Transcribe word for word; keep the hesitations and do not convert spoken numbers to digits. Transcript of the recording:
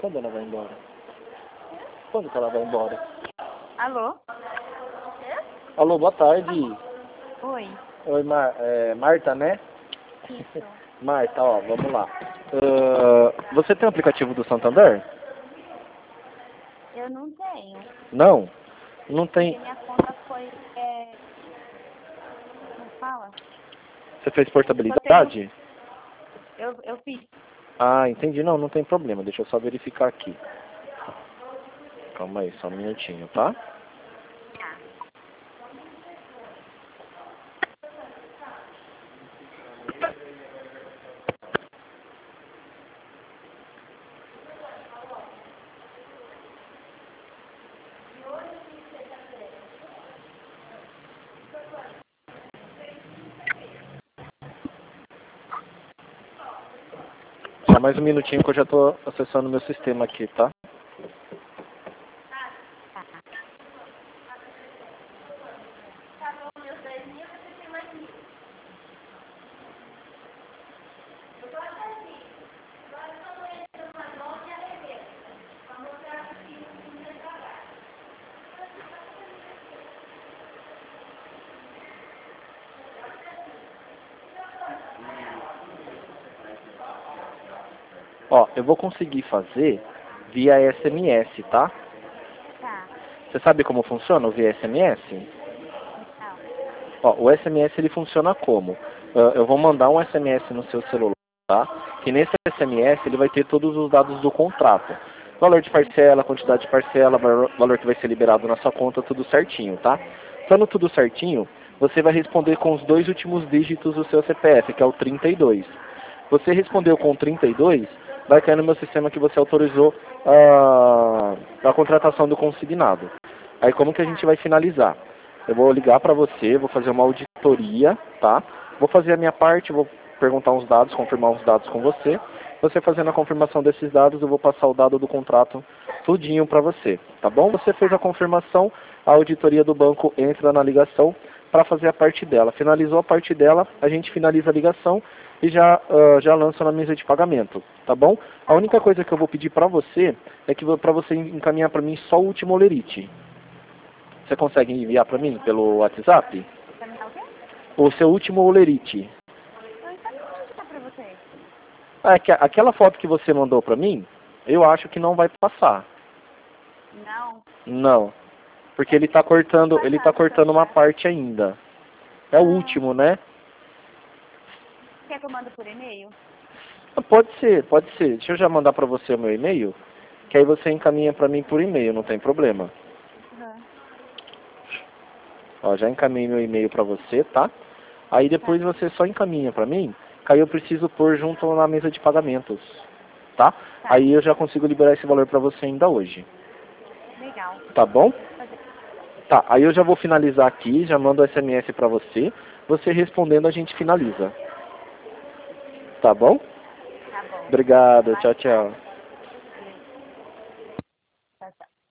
Quando ela vai embora? Quando que ela vai embora? Alô? Alô, boa tarde. Oi. Oi, Mar é, Marta, né? Isso. Marta, ó, vamos lá. Uh, você tem o aplicativo do Santander? Eu não tenho. Não? Não Porque tem. minha conta foi... É... Como fala? Você fez Eu só portabilidade? tenho... Eu, eu fiz. Ah, entendi. Não, não tem problema. Deixa eu só verificar aqui. Calma aí, só um minutinho, tá? Tá. Só mais um minutinho que eu já tô acessando o meu sistema aqui, tá? Ó, eu vou conseguir fazer via S M S, tá? Tá. Você sabe como funciona o via S M S? Não. Ó, o S M S ele funciona como? Uh, eu vou mandar um S M S no seu celular, tá? Que nesse S M S ele vai ter todos os dados do contrato. Valor de parcela, quantidade de parcela, valor que vai ser liberado na sua conta, tudo certinho, tá? Estando tudo certinho, você vai responder com os dois últimos dígitos do seu C P F, que é o trinta e dois. Você respondeu com trinta e dois, vai cair no meu sistema que você autorizou a, a contratação do consignado. Aí como que a gente vai finalizar? Eu vou ligar para você, vou fazer uma auditoria, tá? Vou fazer a minha parte, vou perguntar uns dados, confirmar uns dados com você. Você fazendo a confirmação desses dados, eu vou passar o dado do contrato tudinho para você, tá bom? Você fez a confirmação, a auditoria do banco entra na ligação para fazer a parte dela. Finalizou a parte dela, a gente finaliza a ligação e já, uh, já lança na mesa de pagamento, tá bom? A única coisa que eu vou pedir para você é que para você encaminhar para mim só o último olerite. Você consegue enviar para mim pelo WhatsApp? Terminar o quê? O seu último olerite. Eu encaminhei já pra você. Ah, é que aquela foto que você mandou para mim, eu acho que não vai passar. Não. Não. Porque ele está cortando, ele tá cortando uma parte ainda. É o último, né? Quer que eu mando por e-mail? Pode ser, pode ser. Deixa eu já mandar para você o meu e-mail, que aí você encaminha para mim por e-mail, não tem problema. Uhum. Ó, já encaminhei meu e-mail para você, tá? Aí depois Tá. você só encaminha para mim, que aí eu preciso pôr junto na mesa de pagamentos, tá? Tá. Aí eu já consigo liberar esse valor para você ainda hoje. Legal. Tá bom? Fazer. Tá, aí eu já vou finalizar aqui, já mando o S M S para você. Você respondendo, a gente finaliza. Tá bom? Tá bom. Obrigado, tchau, tchau.